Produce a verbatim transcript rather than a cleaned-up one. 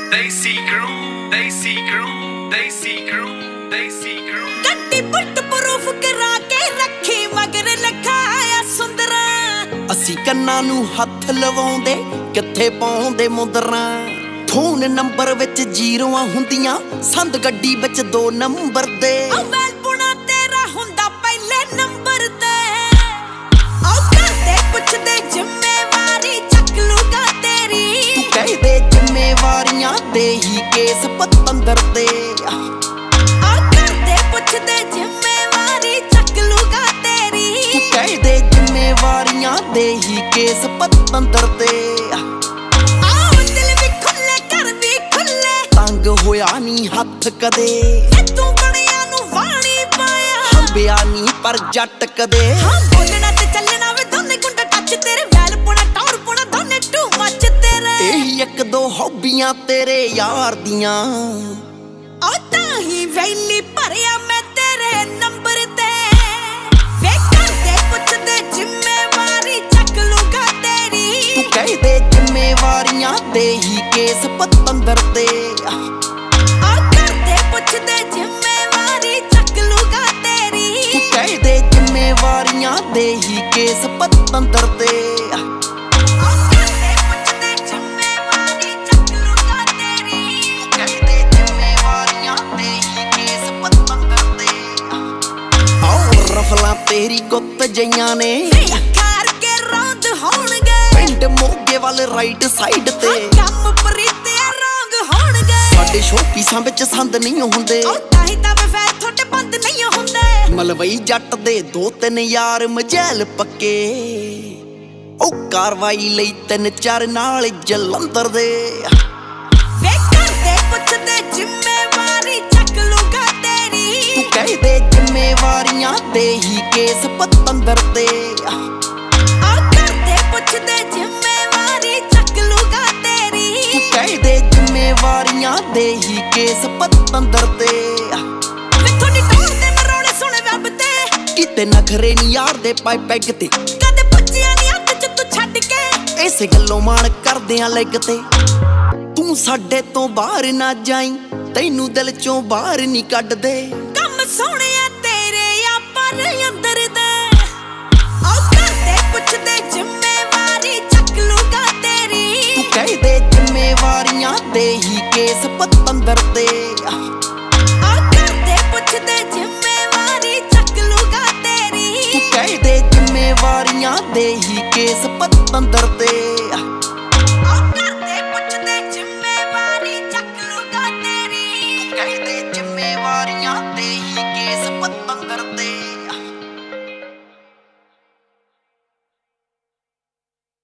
Desi crew, Desi crew, Desi crew, Desi crew. ਗੱਡੀ ਬੁੱਟ proof ਕਰਾ ਕੇ ਰੱਖੀ ਮਗਰ ਲਖਾਇਆ ਸੁੰਦਰਾ। ਅਸੀਂ ਕੰਨਾਂ ਨੂੰ ਹੱਥ ਲਵਾਉਂਦੇ ਕਿੱਥੇ ਪਾਉਂਦੇ ਮੁੰਦਰਾਂ। ਫੋਨ ਨੰਬਰ ਵਿੱਚ ਜ਼ੀਰੋਆਂ ਹੁੰਦੀਆਂ ਸੰਦ ਗੱਡੀ ਵਿੱਚ ਦੋ ਨੰਬਰ ਦੇ। ਵੈਲ ਪੁਣਾ ਤੇਰਾ ਹੁੰਦਾ ਪਹਿਲੇ ਨੰਬਰ ਤੇ। ਆਉ ਕਰਦੇ ਪੁੱਛਦੇ ਜ਼ਿੰਮੇਵਾਰੀ ਚੱਕ ਲੂਗਾ ਤੇਰੀ। ਤੂੰ ਕਹਿੰਦੇ ਜ਼ਿੰਮੇਵਾਰੀਆਂ ਦੇ ਹੀ ਕੇਸ ਪਤੰਦਰ ਦੇ। ਆਉ ਕਰਦੇ ਪੁੱਛਦੇ ਜ਼ਿੰਮੇਵਾਰੀ ਚੱਕ ਲੂਗਾ ਤੇਰੀ। ਤੂੰ ਕਹਿੰਦੇ ਜ਼ਿੰਮੇਵਾਰੀਆਂ ਦੇ ਹੀ ਕੇਸ ਪਤੰਦਰ ਦੇ। ਹੋਇਆ ਨੀ ਹੱਥ ਕਦੇ ਤੂੰ ਬਣਿਆ ਨੂੰ ਵਾਣੀ ਪਾਇਆ। ਹੰਬਿਆ ਨੀ ਪਰ ਜੱਟ ਕਦੇ। ਹਾਂ ਬੋਲਣਾ ਤੇ ਚੱਲਣਾ ਵੇ ਦੋਨੇ ਗੁੰਡਾ ਟੱਚ ਤੇਰੇ। ਵੈਲ ਪੁਣਾ ਟੌਰ ਪੁਣਾ ਦੋਨੇ ਟੂ ਮੱਚ ਤੇਰੇ। ਇਹੀ ਇੱਕ ਦੋ ਹੌਬੀਆਂ ਤੇਰੇ ਯਾਰ ਦੀਆਂ। ਆ ਤਾਂ ਹੀ ਵੈਲੀ ਭਰਿਆ ਮੈਂ ਤੇਰੇ ਨੰਬਰ ਤੇ। ਵੇ ਕਰਦੇ ਪੁੱਛਦੇ ਜ਼ਿੰਮੇਵਾਰੀ ਚੱਕ ਲੂਗਾ ਤੇਰੀ। ਤੂੰ ਕਹਿੰਦੇ ਜ਼ਿੰਮੇਵਾਰੀਆਂ ਦੇ ਹੀ ਕੇਸ ਪਤੰਦਰ ਤੇ। ਪੁੱਛਦੇ ਜ਼ਿੰਮੇਵਾਰੀ ਚੱਕ ਲੂਗਾ ਤੇਰੀ। ਤੂੰ ਕਹਿੰਦੇ ਜ਼ਿੰਮੇਵਾਰੀਆਂ ਦੇ ਹੀ ਕੇਸ ਪਤੰਦਰ ਤੇ। ਪੁੱਛਦੇ ਜ਼ਿੰਮੇਵਾਰੀ ਚੱਕ ਲੂਗਾ ਤੇਰੀ। ਤੂੰ ਕਹਿੰਦੇ ਜ਼ਿੰਮੇਵਾਰੀਆਂ ਦੇ ਹੀ ਕੇਸ ਪਤੰਦਰ ਤੇ। ਆਓ ਰਫਲਾਂ ਤੇਰੀ ਗੁੱਤ ਜਈਆਂ ਨੇ ਅੱਖਾਂ ਕੇ ਰੌਂਦ ਹੋਣਗੇ। ਪਿੰਡ ਮੋਗੇ ਵੱਲ ਰਾਈਟ ਸਾਈਡ ਤੇ। ਕੰਮ ਪ੍ਰੀਤਿਆ ਰੰਗ ਹੋਣਗੇ। ਸਾਡੇ ਸ਼ੋਪੀਸਾਂ ਵਿੱਚ ਸੰਦ ਨਹੀਂ ਹੁੰਦੇ। ਤਾਂ ਹੀ ਤਾਂ ਵੈਰ ਤੁਹਾਡੇ ਬੰਦ ਨਹੀਂ ਹੁੰਦੇ। ਮਲਵਈ ਜੱਟ ਦੇ ਦੋ ਤਿੰਨ ਯਾਰ ਮਜੈਲ ਪੱਕੇ। ਉਹ ਕਾਰਵਾਈ ਲਈ ਤਿੰਨ ਚਾਰ ਨਾਲ ਜਲੰਧਰ ਦੇ। ਵੇ ਕਰਦੇ ਪੁੱਛਦੇ ਜ਼ਿੰਮੇਵਾਰੀ ਚੱਕ ਲੂਗਾ ਤੇਰੀ। ਤੂੰ ਕਹਿੰਦੇ ਜ਼ਿੰਮੇਵਾਰੀਆਂ ਦੇ ਹੀ ਕੇਸ ਪਤੰਦਰ ਤੇ। ਆ ਕਰਦੇ ਪੁੱਛਦੇ ਜ਼ਿੰਮੇਵਾਰੀ ਚੱਕ ਲੂਗਾ ਤੇਰੀ। ਤੂੰ ਕਹਿੰਦੇ ਜ਼ਿੰਮੇਵਾਰੀਆਂ ਦੇ ਹੀ ਕੇਸ ਪਤੰਦਰ ਤੇ। ਵੇ ਤੁਹਾਡੀ ਟੌਰ ਦੇ ਨਰੋਲੇ ਸੁਣੇ ਵੈਬ ਤੇ। ਕਿਤੇ ਨਖਰੇ ਨੀ ਯਾਰ ਦੇ ਪਾਈ ਪੈਗ ਤੇ। ਕਦੇ ਪੁੱਛਿਆ ਨੀ ਹੱਥ ਚ ਤੂੰ ਛੱਡ ਕੇ। ਇਸੇ ਗੱਲੋਂ ਮਾਣ ਕਰਦੇ ਆ ਲੈਗ ਤੇ। ਤੂੰ ਸਾਡੇ ਤੋਂ ਬਾਹਰ ਨਾ ਜਾਈ ਤੈਨੂੰ ਦਿਲ ਚੋਂ ਬਾਹਰ ਨਹੀਂ ਕੱਢਦੇ। ਕੰਮ ਸੋਹਣਿਆ ਤੇਰੇ ਆ ਪਰ ਅੰਦਰ ਦੇ। ਆਉ ਕਰਦੇ ਪੁੱਛਦੇ ਜ਼ਿੰਮੇਵਾਰੀ ਚੱਕ ਲੂਗਾ ਤੇਰੀ। ਤੂੰ ਕਹਿੰਦੇ ਜ਼ਿੰਮੇਵਾਰੀਆਂ ਦੇ ਹੀ ਕੇਸ ਪਤੰਦਰ ਤੇ। ਆਉ ਕਰਦੇ ਪੁੱਛਦੇ ਜ਼ਿੰਮੇਵਾਰੀ ਚੱਕ ਲੂਗਾ ਤੇਰੀ। ਤੂੰ ਕਹਿੰਦੇ ਜ਼ਿੰਮੇਵਾਰੀਆਂ ਦੇ ਹੀ ਕੇਸ ਪਤੰਦਰ ਤੇ।